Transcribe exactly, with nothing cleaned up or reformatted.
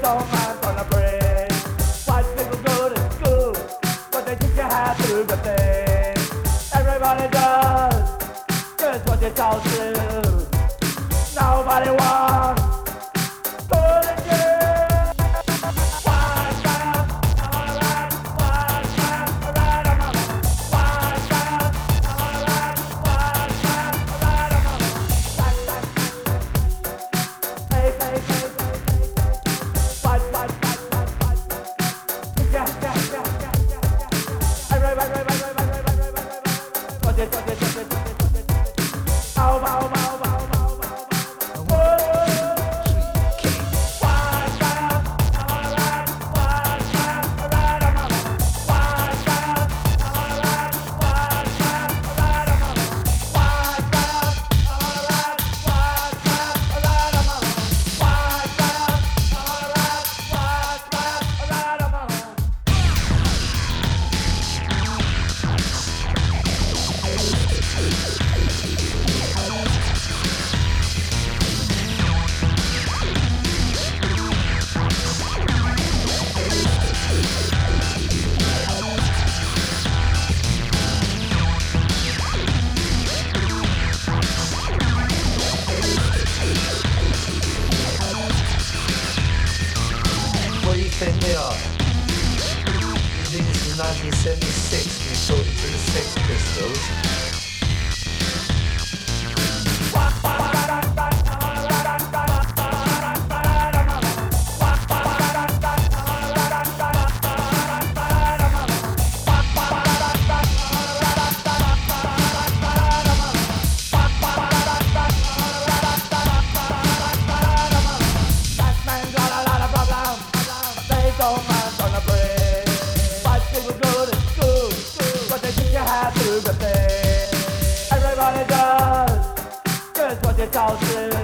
don't mind on the brain. White people go to school, but they teach you how to do the thing. Everybody does just what you're told to. Nobody wants good and good. Wise man, alright, wise man, alright, I'm on it. Wise man, alright, wise man, alright, I'm on it. Back, back, back, hey, hey, hey, hey, hey. Fight, fight, fight, fight, fight. Yeah, yeah, yeah, yeah, yeah, yeah. Hey, right, right, right, right, right, right, right, right, right, right. Touch it, touch it, touch it, touch it, touch it. Ow, ow, ow, ow, ow, ow, ow. Think they are. You think this is nineteen seventy-six when you're talking to the Sex Pistols? Don't mind on the brain. White people go to school, but they teach you how to do the thing. Everybody does just what you're told to.